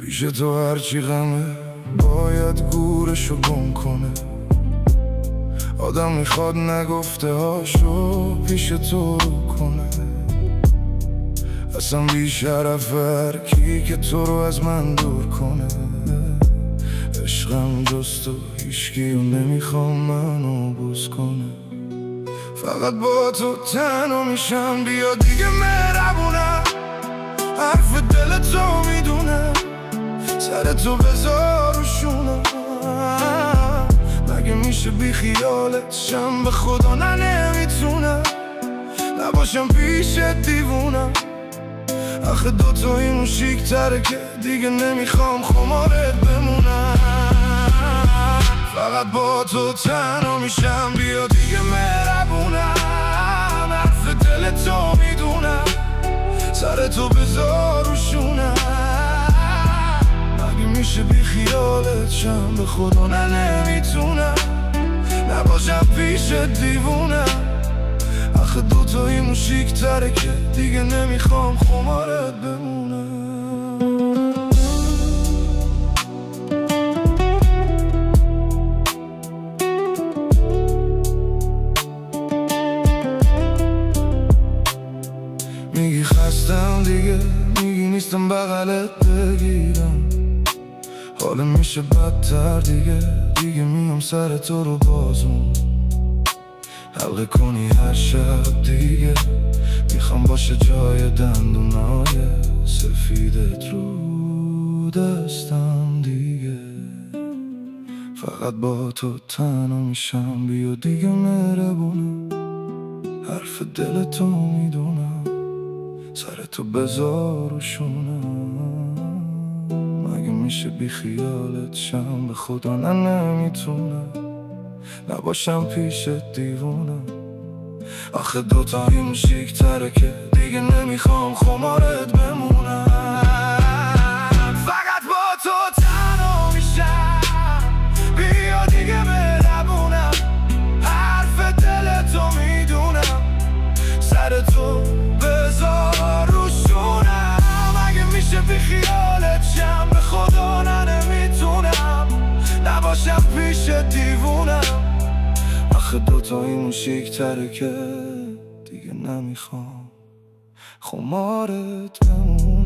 پیش تو هرچی غمه باید گورشو گم کنه. آدم میخواد نگفته هاشو پیش تو رو کنه. اصلا بیشرف هرکی که تو رو از من دور کنه. عشقم جز تو هیچکیو نمیخوام منو بوس کنه. فقط با تو تنها میشم، بیا دیگه مهربونم. حرف دل تو میدونم، سر تو بذار رو شونم. مگه میشه بی خیالت شم؟ به خدا نه نمیتونم نباشم پیش دیوونم. آخه دوتاییمون شیک تره که دیگه نمیخوام خمارت بمونم. فقط با تو تنها میشم، بیا دیگه مهربونم. حرف دل تو میدونم، سر تو بذار رو شونم. مگه میشه بی خیالت شم؟ به خدا نه نمیتونم نباشم پیش دیوونم. آخه دوتاییمون شیک تره که دیگه نمیخوام خمارت بمونم. میگی خستم دیگه، میگی نیستم بغلت بگیرم. حالا میشه بدتر دیگه میام سر تو رو بازون حلقه کنی هر شب دیگه. میخوام باشه جای دندونای سفیدت رو دستم دیگه. فقط با تو تنها میشم، بیا دیگه مهربونم. حرف دل تو میدونم، سر تو بذار و شونم. مگه میشه بی خیالت شم؟ به خدا نه نمیتونم نباشم پیش دیوونم. آخه دوتاییمون شیک تره که دیگه نمیخوام خمارت بمونم. فقط با تو تنها میشم، بیا دیگه مهربونم. حرف دل تو میدونم، سر تو بذار رو شونم. مگه میشه بی خیالت شم؟ به خدا نه نمیتونم نباشم پیش دیوونم. آخه دوتاییمون شیک تره که دیگه نمیخوام خمارت بمونم.